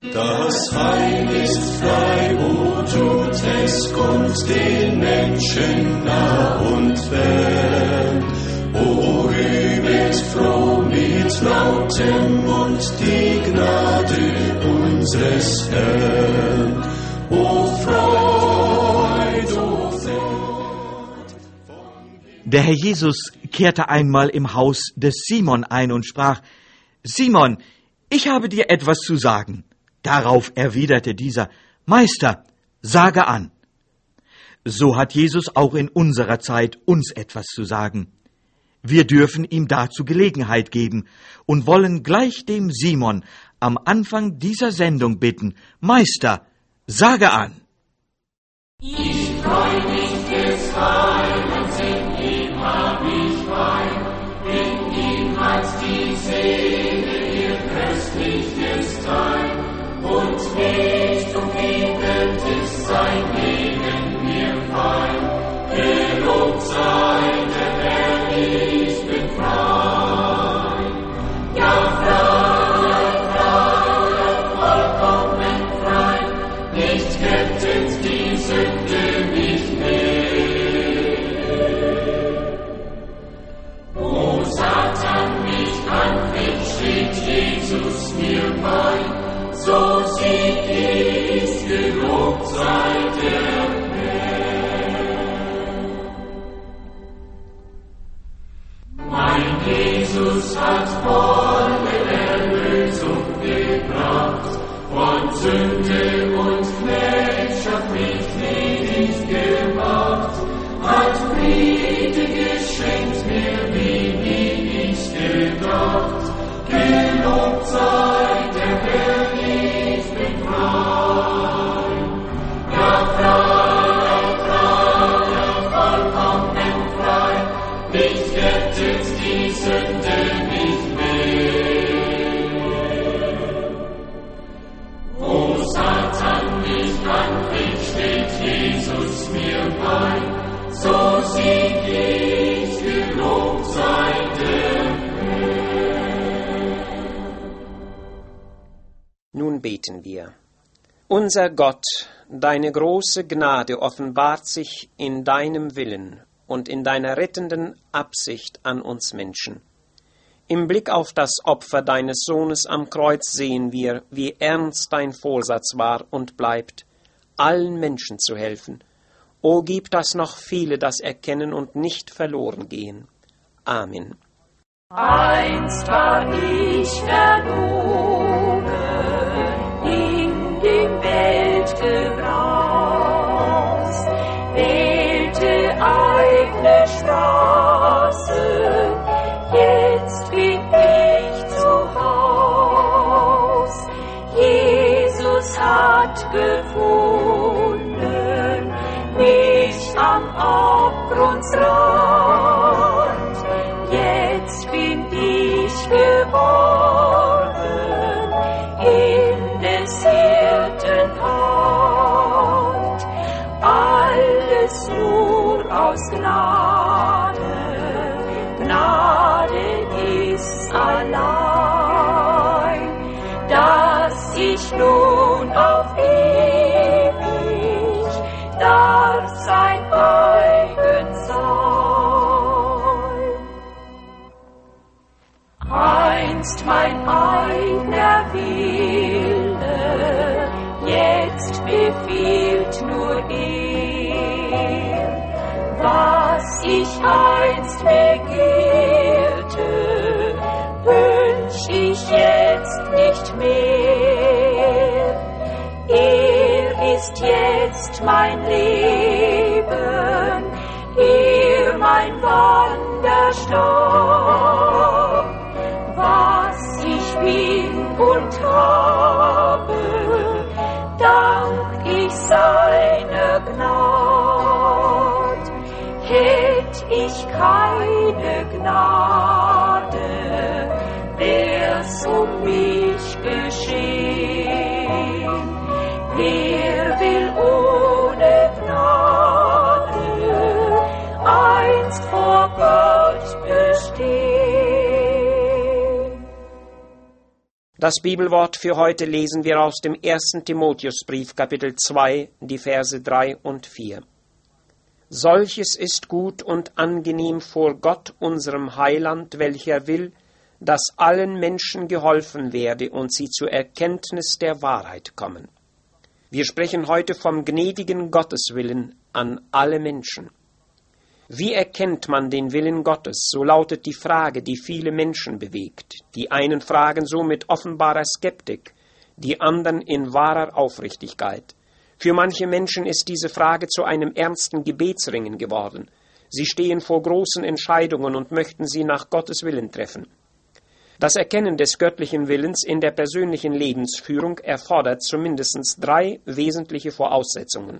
Das Heil ist frei, wo tut es, kommt den Menschen nah und fern. O rühmet froh mit lautem Mund die Gnade unseres Herrn. O Freud, o Freud. Der Herr Jesus kehrte einmal im Haus des Simon ein und sprach: Simon, ich habe dir etwas zu sagen. Darauf erwiderte dieser: Meister, sage an. So hat Jesus auch in unserer Zeit uns etwas zu sagen. Wir dürfen ihm dazu Gelegenheit geben und wollen gleich dem Simon am Anfang dieser Sendung bitten: Meister, sage an. Ich freu mich des Heilands, in ihm hab ich Wein, in ihm hat die Seele ihr köstliches Teil, und nicht umgebend ist sein Leben mir fein. Gelobt sei der Herr, ich bin frei. Ja, frei, vollkommen frei, nicht kettet die Sünde mich mehr. O Satan, mich anfängt, steht Jesus mir bei, so sieg ich, gelobt sei der Herr. Mein Jesus hat volle Erlösung gebracht, von Sünde und Knechtschaft mich ledig gemacht, hat Friede geschenkt mir, wie nie ich gedacht. Gelobt sei der Herr, ich bin frei. Ja, vollkommen frei, mich rettet die Sünde nicht mehr. O Satan, mich anfängt, steht Jesus mir bei, so sieg ich, gelobt sei der Herr. Nun beten wir. Unser Gott, deine große Gnade offenbart sich in deinem Willen und in deiner rettenden Absicht an uns Menschen. Im Blick auf das Opfer deines Sohnes am Kreuz sehen wir, wie ernst dein Vorsatz war und bleibt, allen Menschen zu helfen. O gib, dass noch viele das erkennen und nicht verloren gehen. Amen. Einst war ich verloren in dem Weltgebraus, wählte eigene Straße, jetzt bin ich zu Haus. Jesus hat gefunden mich am Abgrundsrand, jetzt bin ich geworden in des Hirten Hand. Alles nur aus Gnade, Gnade ist allein, dass ich nun auf ewig darf sein eigen sein. Einst mein eigener Wille, jetzt befiehlt nur er, was ich einst begehrte, wünsch ich jetzt nicht mehr. Er ist jetzt mein Leben, er mein Wanderstab. Was ich bin und habe, dank ich seiner Gnade. Hätt ich keine Gnade, wär's um mich geschehen. Wer will ohne Gnade einst vor Gott bestehen? Das Bibelwort für heute lesen wir aus dem 1. Timotheusbrief, Kapitel 2, die Verse 3 und 4. Solches ist gut und angenehm vor Gott, unserem Heiland, welcher will, dass allen Menschen geholfen werde und sie zur Erkenntnis der Wahrheit kommen. Wir sprechen heute vom gnädigen Gotteswillen an alle Menschen. Wie erkennt man den Willen Gottes? So lautet die Frage, die viele Menschen bewegt. Die einen fragen so mit offenbarer Skeptik, die anderen in wahrer Aufrichtigkeit. Für manche Menschen ist diese Frage zu einem ernsten Gebetsringen geworden. Sie stehen vor großen Entscheidungen und möchten sie nach Gottes Willen treffen. Das Erkennen des göttlichen Willens in der persönlichen Lebensführung erfordert zumindest 3 wesentliche Voraussetzungen.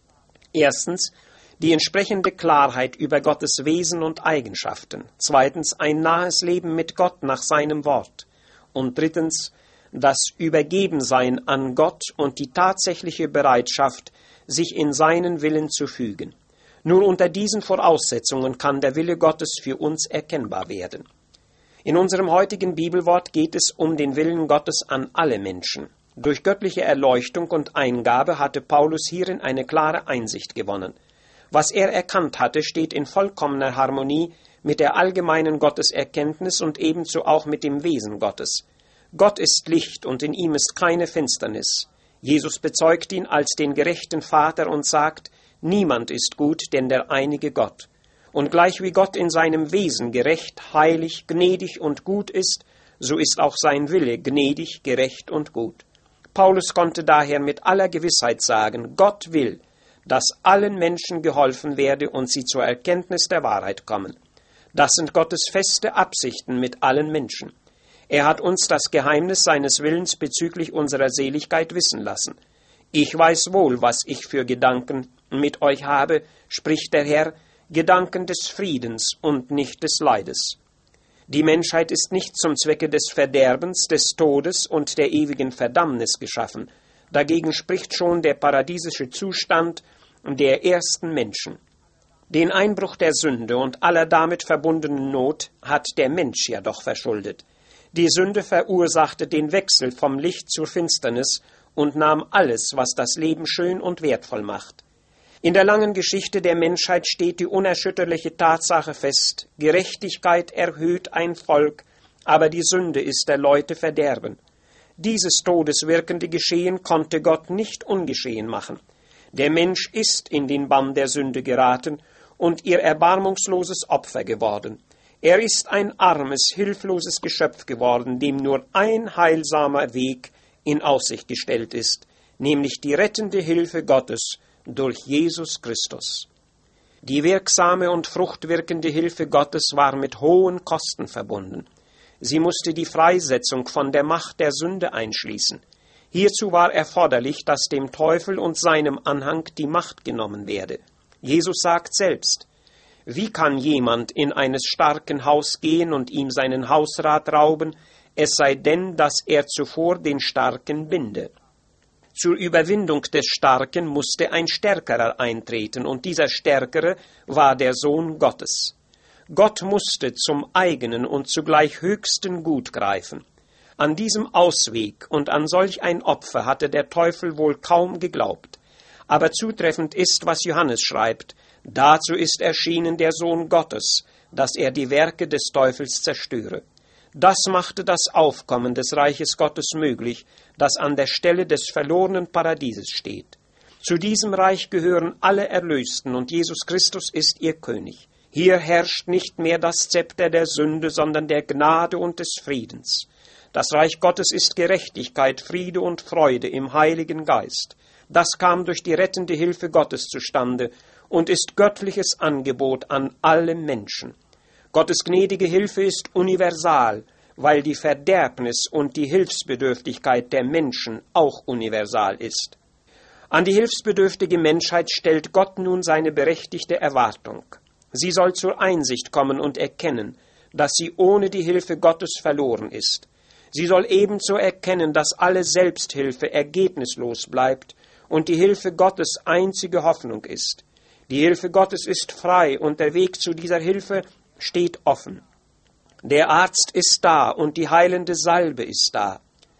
Erstens, die entsprechende Klarheit über Gottes Wesen und Eigenschaften. Zweitens, ein nahes Leben mit Gott nach seinem Wort. Und drittens, das Übergebensein an Gott und die tatsächliche Bereitschaft, sich in seinen Willen zu fügen. Nur unter diesen Voraussetzungen kann der Wille Gottes für uns erkennbar werden. In unserem heutigen Bibelwort geht es um den Willen Gottes an alle Menschen. Durch göttliche Erleuchtung und Eingabe hatte Paulus hierin eine klare Einsicht gewonnen. Was er erkannt hatte, steht in vollkommener Harmonie mit der allgemeinen Gotteserkenntnis und ebenso auch mit dem Wesen Gottes. Gott ist Licht und in ihm ist keine Finsternis. Jesus bezeugt ihn als den gerechten Vater und sagt, niemand ist gut, denn der einige Gott. Und gleich wie Gott in seinem Wesen gerecht, heilig, gnädig und gut ist, so ist auch sein Wille gnädig, gerecht und gut. Paulus konnte daher mit aller Gewissheit sagen, Gott will, dass allen Menschen geholfen werde und sie zur Erkenntnis der Wahrheit kommen. Das sind Gottes feste Absichten mit allen Menschen. Er hat uns das Geheimnis seines Willens bezüglich unserer Seligkeit wissen lassen. Ich weiß wohl, was ich für Gedanken mit euch habe, spricht der Herr, Gedanken des Friedens und nicht des Leides. Die Menschheit ist nicht zum Zwecke des Verderbens, des Todes und der ewigen Verdammnis geschaffen. Dagegen spricht schon der paradiesische Zustand der ersten Menschen. Den Einbruch der Sünde und aller damit verbundenen Not hat der Mensch ja doch verschuldet. Die Sünde verursachte den Wechsel vom Licht zur Finsternis und nahm alles, was das Leben schön und wertvoll macht. In der langen Geschichte der Menschheit steht die unerschütterliche Tatsache fest, Gerechtigkeit erhöht ein Volk, aber die Sünde ist der Leute Verderben. Dieses todeswirkende Geschehen konnte Gott nicht ungeschehen machen. Der Mensch ist in den Bann der Sünde geraten und ihr erbarmungsloses Opfer geworden. Er ist ein armes, hilfloses Geschöpf geworden, dem nur ein heilsamer Weg in Aussicht gestellt ist, nämlich die rettende Hilfe Gottes durch Jesus Christus. Die wirksame und fruchtwirkende Hilfe Gottes war mit hohen Kosten verbunden. Sie musste die Freisetzung von der Macht der Sünde einschließen. Hierzu war erforderlich, dass dem Teufel und seinem Anhang die Macht genommen werde. Jesus sagt selbst, wie kann jemand in eines starken Haus gehen und ihm seinen Hausrat rauben, es sei denn, dass er zuvor den Starken binde? Zur Überwindung des Starken musste ein Stärkerer eintreten, und dieser Stärkere war der Sohn Gottes. Gott musste zum eigenen und zugleich höchsten Gut greifen. An diesem Ausweg und an solch ein Opfer hatte der Teufel wohl kaum geglaubt. Aber zutreffend ist, was Johannes schreibt, dazu ist erschienen der Sohn Gottes, dass er die Werke des Teufels zerstöre. Das machte das Aufkommen des Reiches Gottes möglich, das an der Stelle des verlorenen Paradieses steht. Zu diesem Reich gehören alle Erlösten, und Jesus Christus ist ihr König. Hier herrscht nicht mehr das Zepter der Sünde, sondern der Gnade und des Friedens. Das Reich Gottes ist Gerechtigkeit, Friede und Freude im Heiligen Geist. Das kam durch die rettende Hilfe Gottes zustande und ist göttliches Angebot an alle Menschen. Gottes gnädige Hilfe ist universal, weil die Verderbnis und die Hilfsbedürftigkeit der Menschen auch universal ist. An die hilfsbedürftige Menschheit stellt Gott nun seine berechtigte Erwartung. Sie soll zur Einsicht kommen und erkennen, dass sie ohne die Hilfe Gottes verloren ist. Sie soll ebenso erkennen, dass alle Selbsthilfe ergebnislos bleibt und die Hilfe Gottes einzige Hoffnung ist. Die Hilfe Gottes ist frei und der Weg zu dieser Hilfe steht offen. Der Arzt ist da und die heilende Salbe ist da.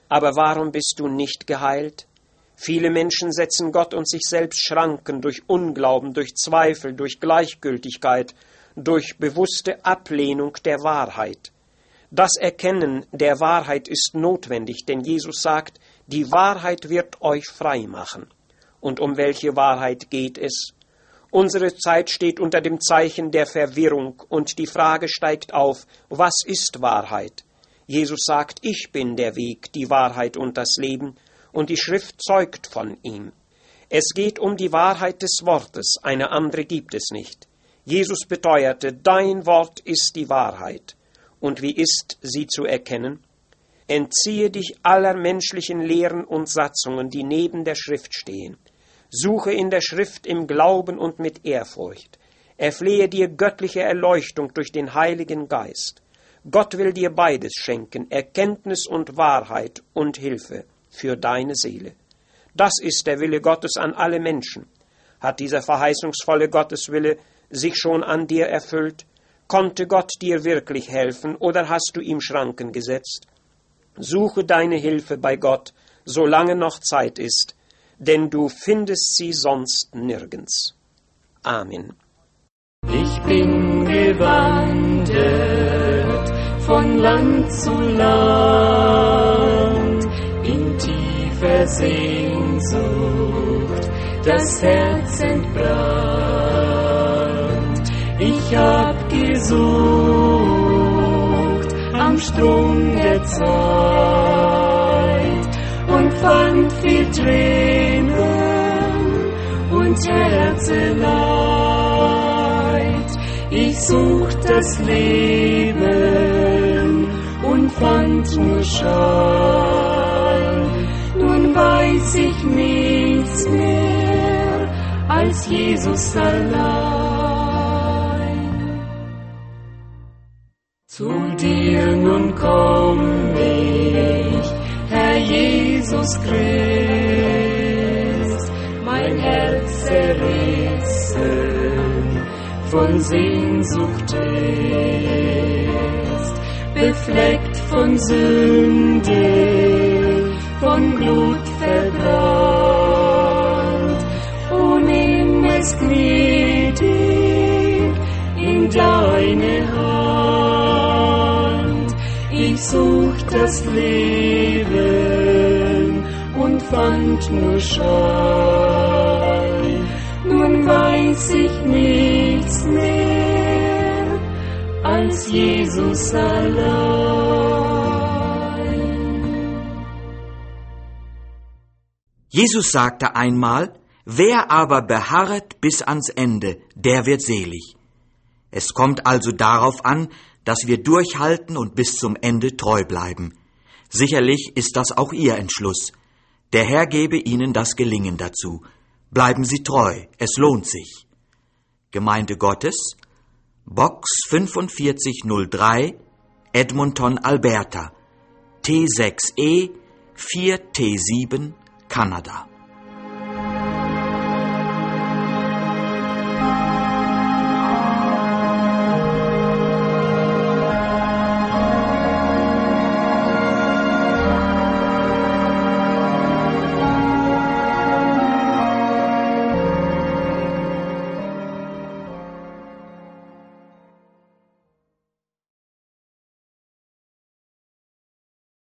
Aber warum bist du nicht geheilt? Viele Menschen setzen Gott und sich selbst Schranken durch Unglauben, durch Zweifel, durch Gleichgültigkeit, durch bewusste Ablehnung der Wahrheit. Das Erkennen der Wahrheit ist notwendig, denn Jesus sagt, die Wahrheit wird euch frei machen. Und um welche Wahrheit geht es? Unsere Zeit steht unter dem Zeichen der Verwirrung und die Frage steigt auf, was ist Wahrheit? Jesus sagt, ich bin der Weg, die Wahrheit und das Leben, und die Schrift zeugt von ihm. Es geht um die Wahrheit des Wortes, eine andere gibt es nicht. Jesus beteuerte, dein Wort ist die Wahrheit. Und wie ist sie zu erkennen? Entziehe dich aller menschlichen Lehren und Satzungen, die neben der Schrift stehen. Suche in der Schrift im Glauben und mit Ehrfurcht. Erflehe dir göttliche Erleuchtung durch den Heiligen Geist. Gott will dir beides schenken, Erkenntnis und Wahrheit und Hilfe für deine Seele. Das ist der Wille Gottes an alle Menschen. Hat dieser verheißungsvolle Gotteswille sich schon an dir erfüllt? Konnte Gott dir wirklich helfen oder hast du ihm Schranken gesetzt? Suche deine Hilfe bei Gott, solange noch Zeit ist, denn du findest sie sonst nirgends. Amen. Ich bin gewandert von Land zu Land, in tiefer Sehnsucht das Herz entbrannt. Ich hab gesucht am Strom der Zeit und fand viel Tränen und Herzeleid. Ich sucht das Leben und fand nur Schall. Nun weiß ich nichts mehr als Jesus allein. Zu dir nun komm ich, Herr Jesus Christ, mein Herz zerrissen von Sehnsucht ist, befleckt von Sünde, von Blut verbrannt. O nimm es gnädig in deine Hand. Ich such das Leben und fand nur Schall. Nun weiß ich nichts mehr als Jesus allein. Jesus sagte einmal, wer aber beharret bis ans Ende, der wird selig. Es kommt also darauf an, dass wir durchhalten und bis zum Ende treu bleiben. Sicherlich ist das auch Ihr Entschluss. Der Herr gebe Ihnen das Gelingen dazu. Bleiben Sie treu, es lohnt sich. Gemeinde Gottes, Box 4503, Edmonton, Alberta, T6E 4T7, Kanada.